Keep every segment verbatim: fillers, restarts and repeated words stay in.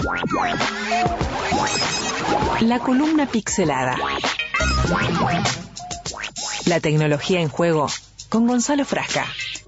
La columna pixelada. La tecnología en juego con Gonzalo Frasca.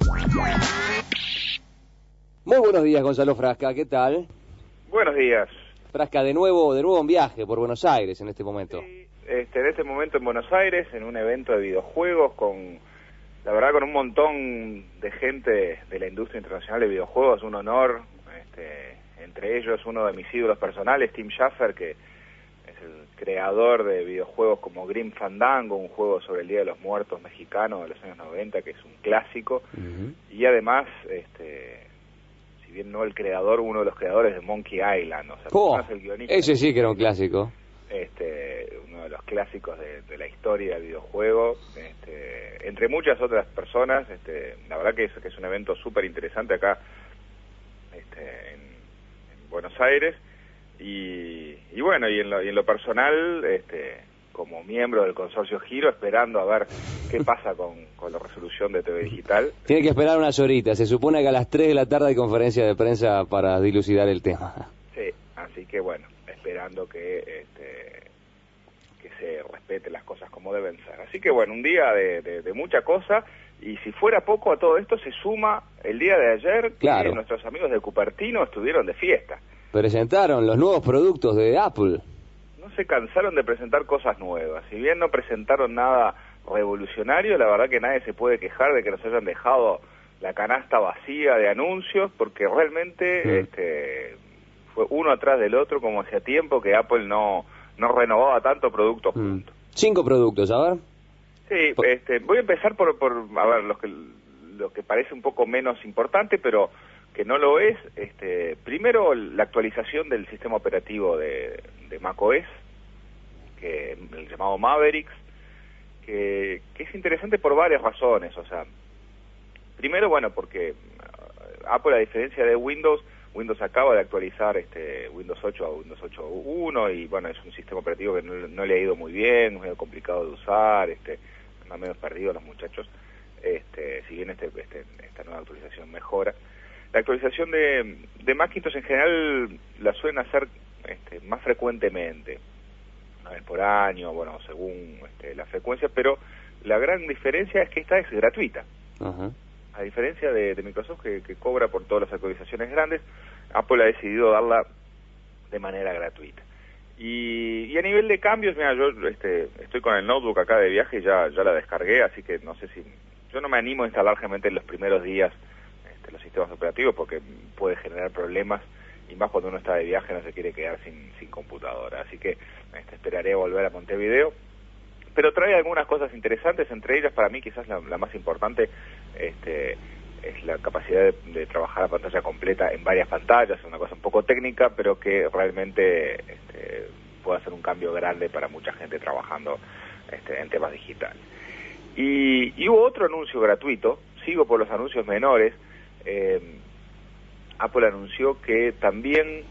Muy buenos días, Gonzalo Frasca, ¿qué tal? Buenos días. Frasca, de nuevo, de nuevo en viaje por Buenos Aires en este momento. Sí, este, en este momento en Buenos Aires, en un evento de videojuegos con, la verdad, con un montón de gente de la industria internacional de videojuegos, un honor, este, entre ellos uno de mis ídolos personales, Tim Schafer, que es el creador de videojuegos como Grim Fandango, un juego sobre el Día de los Muertos mexicano de los años noventa, que es un clásico, uh-huh. Y además, este, si bien no el creador, uno de los creadores de Monkey Island, o sea, oh, no es el guionista. Ese sí que era un clásico. Este, uno de los clásicos de, de la historia del videojuego, este, entre muchas otras personas. Este, la verdad que es, que es un evento súper interesante acá este, en, en Buenos Aires, y, y bueno, y en lo, y en lo personal, este, como miembro del consorcio Giro, esperando a ver qué pasa con, con la resolución de T V Digital. Tiene que esperar unas horitas, se supone que a las tres de la tarde hay conferencia de prensa para dilucidar el tema. Sí, así que bueno, esperando que este, que se respeten las cosas como deben ser. Así que bueno, un día de, de, de mucha cosa, y si fuera poco a todo esto se suma el día de ayer, claro, que nuestros amigos de Cupertino estuvieron de fiesta. Presentaron los nuevos productos de Apple. No se cansaron de presentar cosas nuevas. Si bien no presentaron nada revolucionario, la verdad que nadie se puede quejar de que nos hayan dejado la canasta vacía de anuncios, porque realmente mm. este, fue uno atrás del otro, como hacía tiempo que Apple no, no renovaba tanto productos mm. juntos. Cinco productos, a ver. Sí, por... este, voy a empezar por, por a ver, los que, lo que parece un poco menos importante, pero que no lo es. Este, primero, la actualización del sistema operativo de, de macOS, que el llamado Mavericks, que, que es interesante por varias razones. O sea, primero, bueno, porque Apple, a diferencia de Windows, Windows acaba de actualizar este Windows ocho a Windows ocho punto uno, y bueno, es un sistema operativo que no, no le ha ido muy bien, es medio complicado de usar, este, más o menos perdidos los muchachos, este, si bien este, este, esta nueva actualización mejora. La actualización de, de Macintosh en general la suelen hacer este, más frecuentemente, una vez por año, bueno, según este, la frecuencia, pero la gran diferencia es que esta es gratuita. Uh-huh. A diferencia de, de Microsoft, que, que cobra por todas las actualizaciones grandes, Apple ha decidido darla de manera gratuita. Y, y a nivel de cambios, mira, yo este, estoy con el notebook acá de viaje y ya, ya la descargué, así que no sé si... Yo no me animo a instalar realmente en los primeros días este, los sistemas operativos, porque puede generar problemas, y más cuando uno está de viaje no se quiere quedar sin, sin computadora. Así que este, esperaré a volver a Montevideo. Pero trae algunas cosas interesantes, entre ellas para mí quizás la, la más importante este, es la capacidad de, de trabajar a pantalla completa en varias pantallas, una cosa un poco técnica, pero que realmente este, puede hacer un cambio grande para mucha gente trabajando este, en temas digitales. Y, y hubo otro anuncio gratuito, sigo por los anuncios menores. eh, Apple anunció que también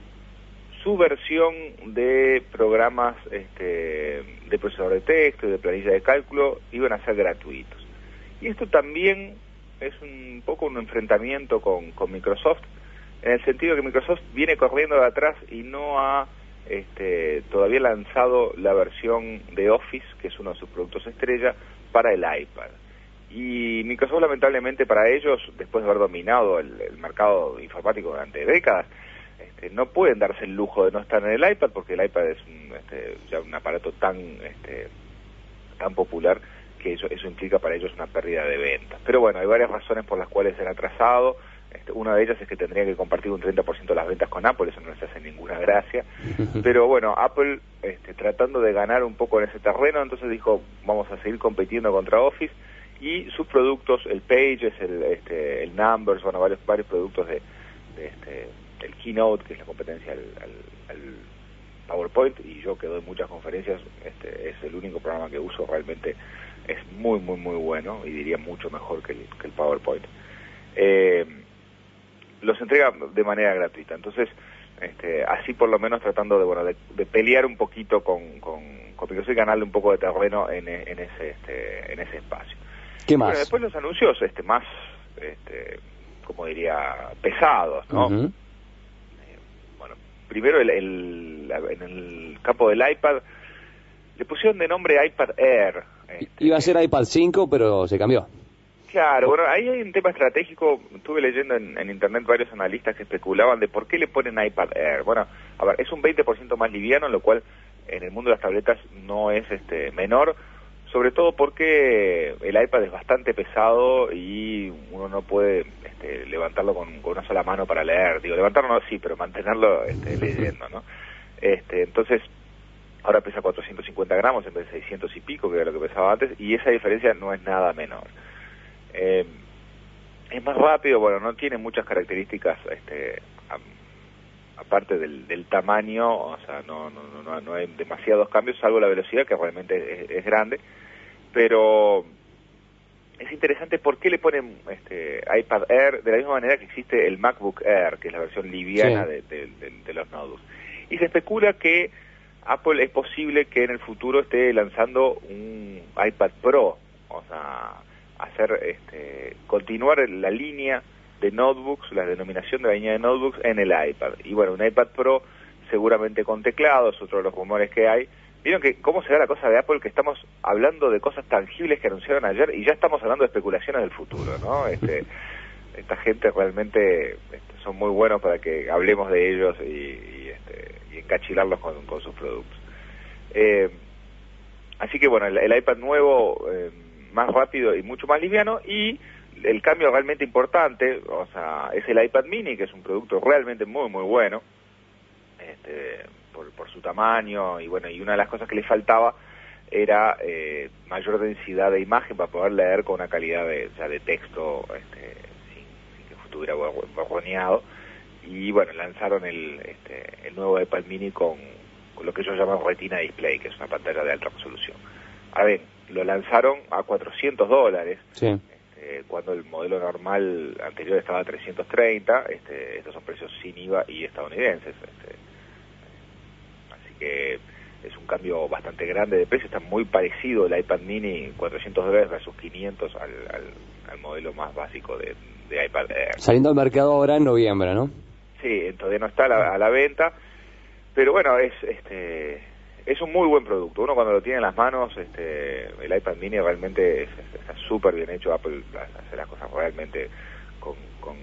su versión de programas este, de procesador de texto y de planilla de cálculo iban a ser gratuitos. Y esto también es un poco un enfrentamiento con, con Microsoft, en el sentido que Microsoft viene corriendo de atrás y no ha este, todavía lanzado la versión de Office, que es uno de sus productos estrella, para el iPad. Y Microsoft, lamentablemente para ellos, después de haber dominado el, el mercado informático durante décadas, Este, no pueden darse el lujo de no estar en el iPad, porque el iPad es un, este, ya un aparato tan este, tan popular que eso, eso implica para ellos una pérdida de ventas. Pero bueno, hay varias razones por las cuales se han atrasado. Este, una de ellas es que tendrían que compartir un treinta por ciento de las ventas con Apple, eso no les hace ninguna gracia. Pero bueno, Apple este, tratando de ganar un poco en ese terreno, entonces dijo, vamos a seguir compitiendo contra Office, y sus productos, el Pages, el, este, el Numbers, bueno, varios, varios productos de, de este el Keynote, que es la competencia al, al, al PowerPoint, y yo que doy muchas conferencias, este es el único programa que uso, realmente es muy, muy, muy bueno, y diría mucho mejor que el, que el PowerPoint. Eh, los entrega de manera gratuita, entonces este, así por lo menos tratando de, bueno, de, de pelear un poquito con, con, con Microsoft y ganarle un poco de terreno en, en, ese, este, en ese espacio. ¿Qué más? Bueno, después los anuncios este, más, este, como diría, pesados, ¿no? Uh-huh. primero el, el, en el campo del iPad le pusieron de nombre iPad Air. Este, Iba a ser iPad cinco, pero se cambió. Claro, bueno, ahí hay un tema estratégico. Estuve leyendo en, en internet varios analistas que especulaban de por qué le ponen iPad Air. Bueno, a ver, es un veinte por ciento más liviano, lo cual en el mundo de las tabletas no es este menor, sobre todo porque el iPad es bastante pesado y uno no puede este, levantarlo con, con una sola mano para leer. Digo, levantarlo no, sí, pero mantenerlo este, leyendo, ¿no? Este, entonces, ahora pesa cuatrocientos cincuenta gramos en vez de seiscientos y pico, que era lo que pesaba antes, y esa diferencia no es nada menor. Eh, es más rápido, bueno, no tiene muchas características, este, a, aparte del, del tamaño, o sea, no, no, no, no hay demasiados cambios, salvo la velocidad, que realmente es, es grande, pero es interesante por qué le ponen este iPad Air de la misma manera que existe el MacBook Air, que es la versión liviana sí. de, de, de, de los notebooks. Y se especula que Apple es posible que en el futuro esté lanzando un iPad Pro, o sea, hacer este continuar la línea de notebooks, la denominación de la línea de notebooks en el iPad. Y bueno, un iPad Pro seguramente con teclados, otro de los rumores que hay. Vieron que cómo se da la cosa de Apple, que estamos hablando de cosas tangibles que anunciaron ayer y ya estamos hablando de especulaciones del futuro, ¿no? Este, esta gente realmente este, son muy buenos para que hablemos de ellos y, y, este, y encachilarlos con, con sus productos. Eh, así que bueno, el, el iPad nuevo, eh, más rápido y mucho más liviano, y el cambio realmente importante, o sea, es el iPad mini, que es un producto realmente muy muy bueno, este, por, por su tamaño, y bueno, y una de las cosas que le faltaba era eh, mayor densidad de imagen para poder leer con una calidad de, o sea, de texto este, sin, sin que estuviera borroneado. Y bueno, lanzaron el, este, el nuevo iPad mini con, con lo que ellos llaman Retina Display, que es una pantalla de alta resolución. A ver, lo lanzaron a cuatrocientos dólares, sí. este, cuando el modelo normal anterior estaba a trescientos treinta, este, estos son precios sin I V A y estadounidenses. Este, así que es un cambio bastante grande de precio, está muy parecido el iPad mini, cuatrocientos dólares versus quinientos al, al, al modelo más básico de, de iPad Air. Saliendo al mercado ahora en noviembre, ¿no? Sí, todavía no está a la, a la venta, pero bueno, es este es un muy buen producto. Uno cuando lo tiene en las manos, este el iPad mini realmente es, es, está súper bien hecho. Apple hace las cosas realmente con, con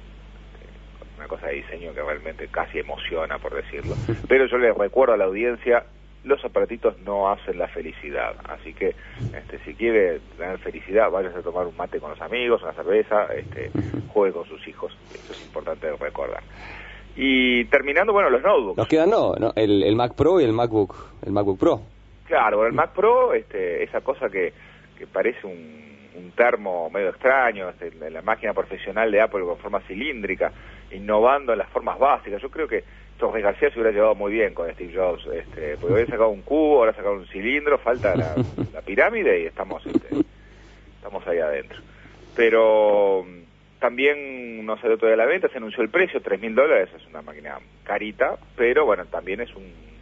una cosa de diseño que realmente casi emociona, por decirlo. Pero yo les recuerdo a la audiencia, los aparatitos no hacen la felicidad, así que este, si quiere tener felicidad, váyase a tomar un mate con los amigos, una cerveza, este, juegue con sus hijos, eso es importante recordar. Y terminando, bueno, los notebooks. Nos quedan no, no el, el Mac Pro y el MacBook, el MacBook Pro. Claro, el Mac Pro, este, esa cosa que, que parece un, un termo medio extraño, este, la máquina profesional de Apple con forma cilíndrica, innovando en las formas básicas. Yo creo que Torres García se hubiera llevado muy bien con Steve Jobs, este, porque había sacado un cubo, ahora sacado un cilindro, falta la, la pirámide y estamos este, estamos ahí adentro. Pero también no salió todavía a la venta, se anunció el precio, tres mil dólares, es una máquina carita, pero bueno, también es un,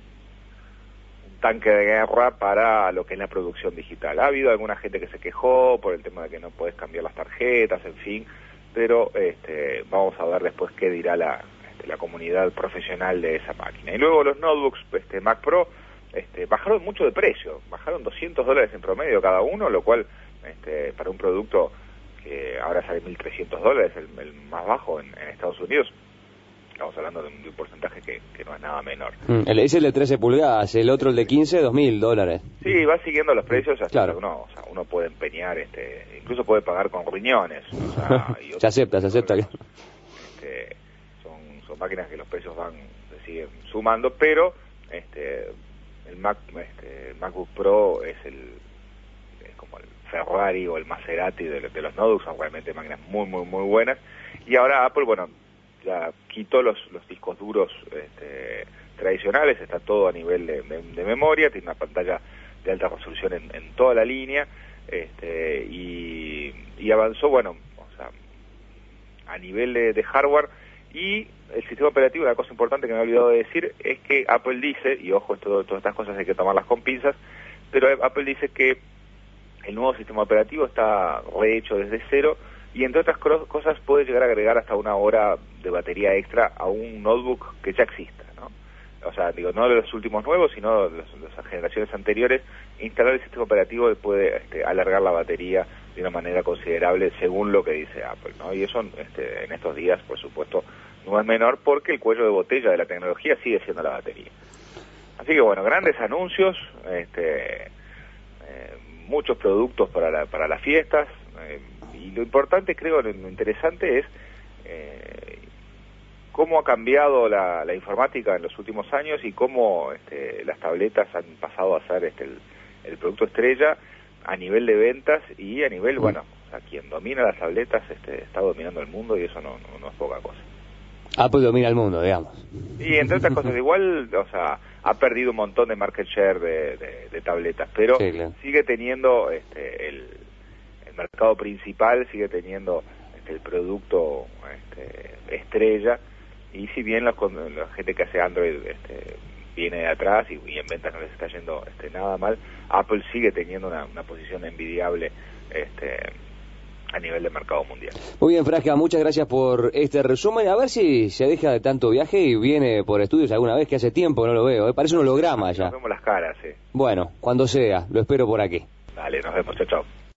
un tanque de guerra para lo que es la producción digital. Ha habido alguna gente que se quejó por el tema de que no puedes cambiar las tarjetas, en fin, pero este, vamos a ver después qué dirá la la comunidad profesional de esa máquina. Y luego los notebooks este, Mac Pro este, bajaron mucho de precio, bajaron doscientos dólares en promedio cada uno, lo cual este, para un producto que ahora sale mil trescientos dólares, el, el más bajo en, en Estados Unidos, estamos hablando de un, de un porcentaje que, que no es nada menor. Mm, el, es el de trece pulgadas, el otro el de quince, dos mil dólares. Sí, va siguiendo los precios hasta claro. que uno, o sea, uno puede empeñar, este, incluso puede pagar con riñones. O sea, y se acepta, se acepta. Este, son máquinas que los precios van, se siguen sumando, pero este el Mac este el MacBook Pro es el es como el Ferrari o el Maserati de, de los notebooks, son realmente máquinas muy muy muy buenas. Y ahora Apple, bueno, ya quitó los los discos duros este, tradicionales, está todo a nivel de, de, de memoria, tiene una pantalla de alta resolución en, en toda la línea, este y, y avanzó, bueno, o sea, a nivel de, de hardware. Y el sistema operativo, una cosa importante que me he olvidado de decir, es que Apple dice, y ojo, esto, todas estas cosas hay que tomarlas con pinzas, pero Apple dice que el nuevo sistema operativo está rehecho desde cero y entre otras cosas puede llegar a agregar hasta una hora de batería extra a un notebook que ya exista, ¿no? o sea, digo, no de los últimos nuevos, sino de, los, de las generaciones anteriores, instalar el sistema operativo que puede este, alargar la batería de una manera considerable según lo que dice Apple, ¿no? Y eso este, en estos días, por supuesto, no es menor porque el cuello de botella de la tecnología sigue siendo la batería. Así que bueno, grandes anuncios, este, eh, muchos productos para, la, para las fiestas, eh, y lo importante, creo, lo interesante es eh, cómo ha cambiado la, la informática en los últimos años y cómo este, las tabletas han pasado a ser este, el, el producto estrella a nivel de ventas y a nivel, bueno, o sea, quien domina las tabletas este, está dominando el mundo y eso no, no, no es poca cosa. Apple domina el mundo, digamos. Y entre otras cosas, igual, o sea, ha perdido un montón de market share de, de, de tabletas, pero sí, claro, sigue teniendo este, el, el mercado principal, sigue teniendo este, el producto este, estrella, y si bien los, la gente que hace Android este, viene de atrás y, y en ventas no les está yendo este, nada mal, Apple sigue teniendo una, una posición envidiable este, a nivel de mercado mundial. Muy bien, Frasca, muchas gracias por este resumen. A ver si se deja de tanto viaje y viene por estudios alguna vez, que hace tiempo no lo veo, ¿eh? Parece un holograma ya. Nos vemos las caras, sí. Bueno, cuando sea, lo espero por aquí. Dale, nos vemos, chao, chao.